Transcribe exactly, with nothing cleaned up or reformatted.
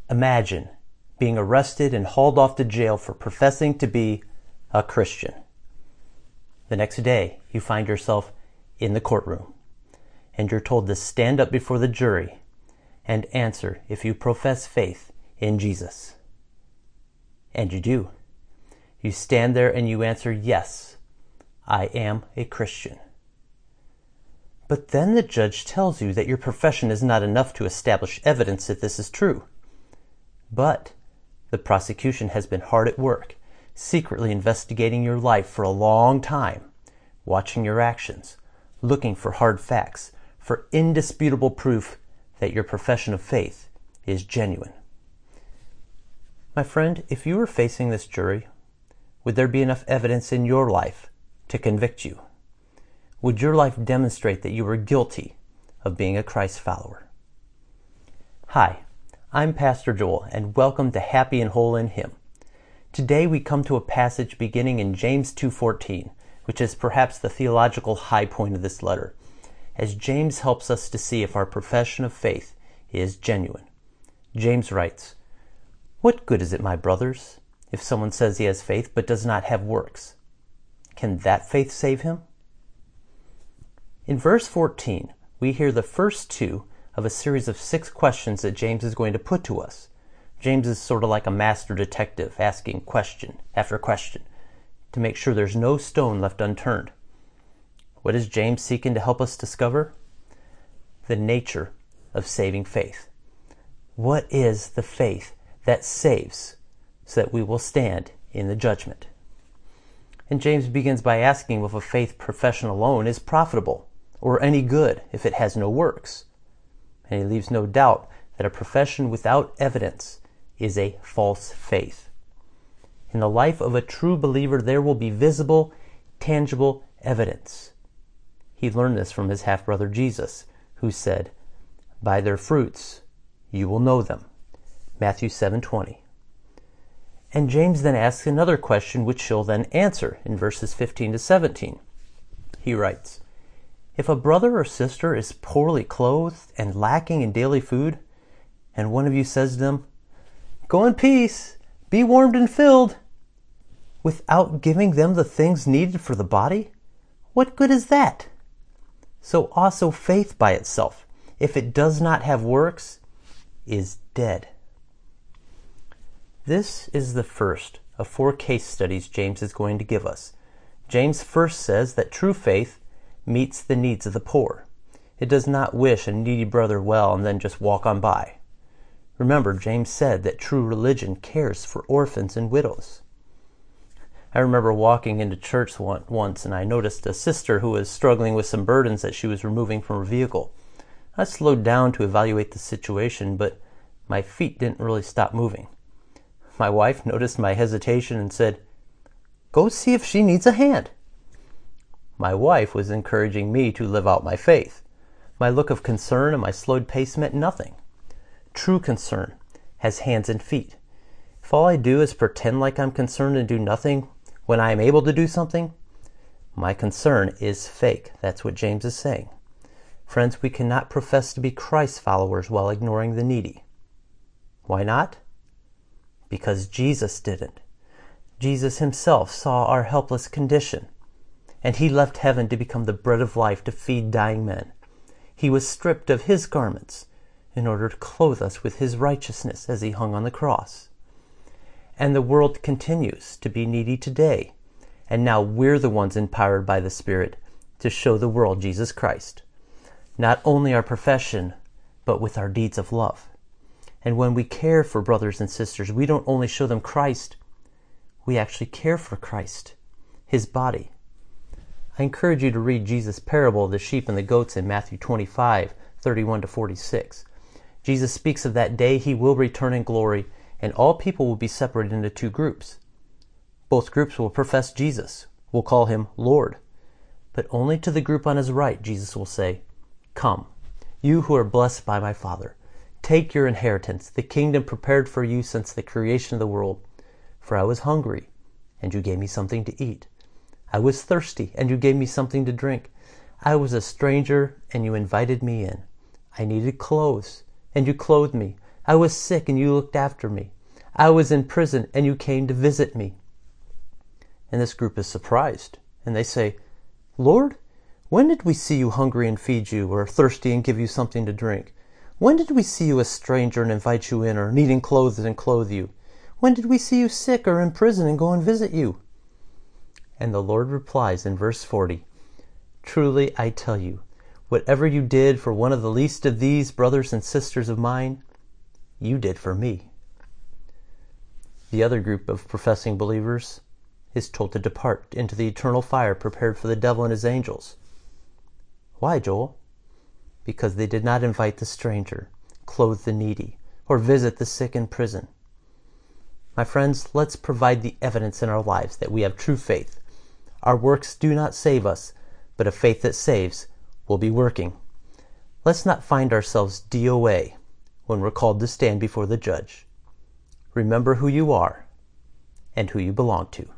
Imagine being arrested and hauled off to jail for professing to be a Christian. The next day, you find yourself in the courtroom, and you're told to stand up before the jury and answer if you profess faith in Jesus. And you do. You stand there and you answer, yes, I am a Christian. But then the judge tells you that your profession is not enough to establish evidence that this is true. But the prosecution has been hard at work, secretly investigating your life for a long time, watching your actions, looking for hard facts, for indisputable proof that your profession of faith is genuine. My friend, if you were facing this jury, would there be enough evidence in your life to convict you? Would your life demonstrate that you were guilty of being a Christ follower? Hi, I'm Pastor Joel, and welcome to Happy and Whole in Him. Today we come to a passage beginning in James two fourteen, which is perhaps the theological high point of this letter, as James helps us to see if our profession of faith is genuine. James writes, "What good is it, my brothers, if someone says he has faith but does not have works? Can that faith save him?" In verse fourteen, we hear the first two of a series of six questions that James is going to put to us. James is sort of like a master detective, asking question after question to make sure there's no stone left unturned. What is James seeking to help us discover? The nature of saving faith. What is the faith that saves so that we will stand in the judgment? And James begins by asking if a faith profession alone is profitable or any good if it has no works. And he leaves no doubt that a profession without evidence is a false faith. In the life of a true believer, there will be visible, tangible evidence. He learned this from his half-brother Jesus, who said, "By their fruits you will know them." Matthew seven twenty. And James then asks another question which he'll then answer in verses fifteen to seventeen. He writes, "If a brother or sister is poorly clothed and lacking in daily food, and one of you says to them, 'Go in peace, be warmed and filled,' without giving them the things needed for the body, what good is that? So also faith by itself, if it does not have works, is dead." This is the first of four case studies James is going to give us. James first says that true faith meets the needs of the poor. It does not wish a needy brother well and then just walk on by. Remember, James said that true religion cares for orphans and widows. I remember walking into church once and I noticed a sister who was struggling with some burdens that she was removing from her vehicle. I slowed down to evaluate the situation, but my feet didn't really stop moving. My wife noticed my hesitation and said, "Go see if she needs a hand." My wife was encouraging me to live out my faith. My look of concern and my slowed pace meant nothing. True concern has hands and feet. If all I do is pretend like I'm concerned and do nothing when I am able to do something, my concern is fake. That's what James is saying. Friends, we cannot profess to be Christ followers while ignoring the needy. Why not? Because Jesus didn't. Jesus himself saw our helpless condition, and he left heaven to become the bread of life to feed dying men. He was stripped of his garments in order to clothe us with his righteousness as he hung on the cross. And the world continues to be needy today, and now we're the ones empowered by the Spirit to show the world Jesus Christ. Not only our profession, but with our deeds of love. And when we care for brothers and sisters, we don't only show them Christ, we actually care for Christ, his body. I encourage you to read Jesus' parable of the sheep and the goats in Matthew twenty-five, thirty-one to forty-six. Jesus speaks of that day he will return in glory, and all people will be separated into two groups. Both groups will profess Jesus, will call him Lord. But only to the group on his right, Jesus will say, "Come, you who are blessed by my Father, take your inheritance, the kingdom prepared for you since the creation of the world. For I was hungry, and you gave me something to eat. I was thirsty, and you gave me something to drink. I was a stranger, and you invited me in. I needed clothes, and you clothed me. I was sick and you looked after me. I was in prison and you came to visit me. And this group is surprised. And they say, Lord, when did we see you hungry and feed you, or thirsty and give you something to drink? When did we see you a stranger and invite you in, or needing clothes and clothe you? When did we see you sick or in prison and go and visit you? And the Lord replies in verse forty, Truly I tell you, whatever you did for one of the least of these brothers and sisters of mine, you did for me. The other group of professing believers is told to depart into the eternal fire prepared for the devil and his angels. Why, Joel? Because they did not invite the stranger, clothe the needy, or visit the sick in prison. My friends, let's provide the evidence in our lives that we have true faith. Our works do not save us, but a faith that saves will be working. Let's not find ourselves D O A when we're called to stand before the judge. Remember who you are and who you belong to.